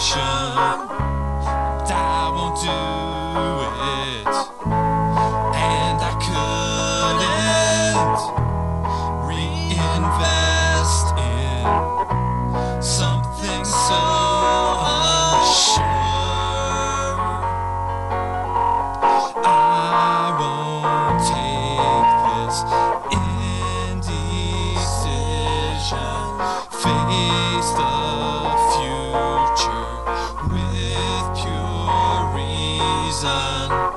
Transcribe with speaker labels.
Speaker 1: and I won't do it. And I couldn't reinvest in something so unsure. I won't take this indecision. Face the future with pure reason.